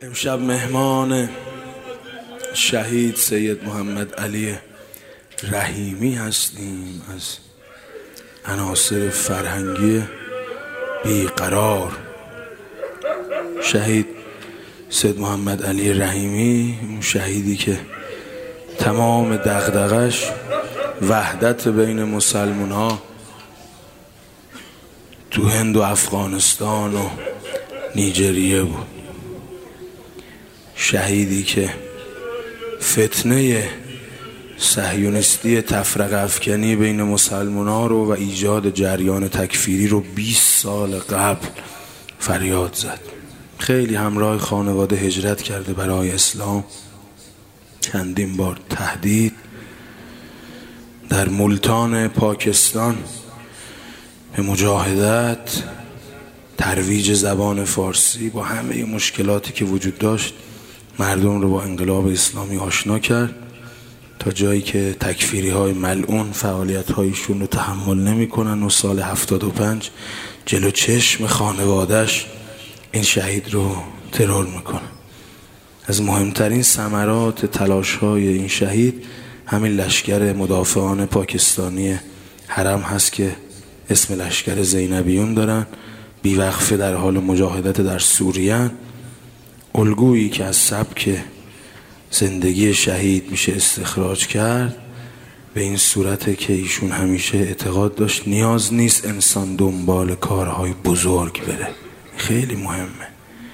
امشب مهمان شهید سید محمد علی رحیمی هستیم از عناصر فرهنگی بیقرار. شهید سید محمد علی رحیمی، اون شهیدی که تمام دغدغش وحدت بین مسلمان ها تو هند و افغانستان و نیجریه بود. شهیدی که فتنه صهیونیستی تفرقه افکنی بین مسلمان ها رو و ایجاد جریان تکفیری رو 20 سال قبل فریاد زد. خیلی همراه خانواده هجرت کرده برای اسلام، چندین بار تهدید در ملتان پاکستان به مجاهدت، ترویج زبان فارسی، با همه مشکلاتی که وجود داشت مردم رو با انقلاب اسلامی آشنا کرد تا جایی که تکفیری های ملعون فعالیت هایشون رو تحمل نمی کنن و سال 75 جلو چشم خانوادهش این شهید رو ترور میکنن. از مهمترین ثمرات تلاش های این شهید همین لشکر مدافعان پاکستانی حرم هست که اسم لشکر زینبیون دارن، بیوقفه در حال مجاهدت در سوریه. الگویی که از سبک زندگی شهید میشه استخراج کرد به این صورته که ایشون همیشه اعتقاد داشت نیاز نیست انسان دنبال کارهای بزرگ بره. خیلی مهمه.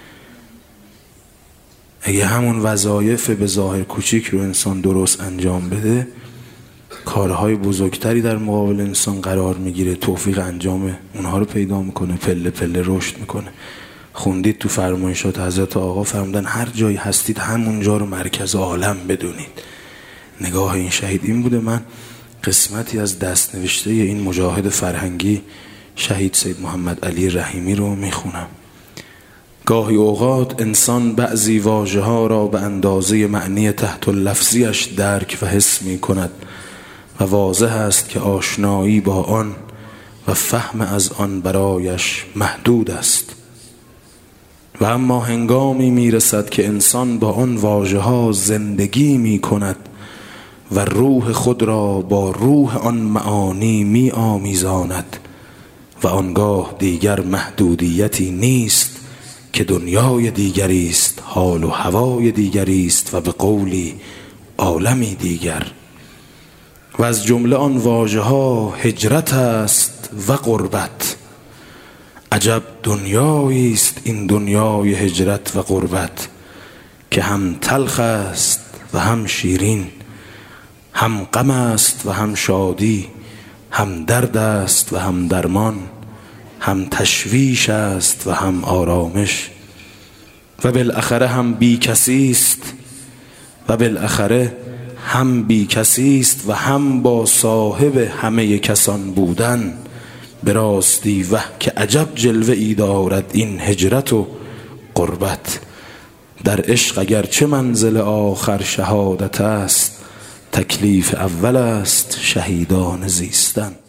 اگه همون وظایف به ظاهر کوچیک رو انسان درست انجام بده، کارهای بزرگتری در مقابل انسان قرار میگیره، توفیق انجام اونها رو پیدا میکنه، پله پله رشد میکنه. خوندید تو فرمایشات حضرت آقا فرمودن هر جایی هستید همونجا رو مرکز عالم بدونید. نگاه این شهید این بوده. من قسمتی از دست نوشته این مجاهد فرهنگی شهید سید محمد علی رحیمی رو میخونم. گاهی اوقات انسان بعضی واژه ها را به اندازه معنی تحت اللفظیش درک و حس می کند و واضح است که آشنایی با آن و فهم از آن برایش محدود است. و اما هنگامی میرسد که انسان با آن واژه ها زندگی می کند و روح خود را با روح آن معانی می آمیزاند و آنگاه دیگر محدودیتی نیست که دنیای دیگری است، حال و هوای دیگری است و به قولی عالمی دیگر. و از جمله آن واژه ها هجرت است و غربت. عجب دنیایی است این دنیای هجرت و غربت که هم تلخ است و هم شیرین، هم غم است و هم شادی، هم درد است و هم درمان، هم تشویش است و هم آرامش، و بالاخره هم بی کسی است و بالاخره هم بی کسی است و هم با صاحب همه کسان بودن. به راستی وه که عجب جلوه ای دارد این هجرت و غربت. در عشق اگر چه منزل آخر شهادت است، تکلیف اول است شهیدان زیستن.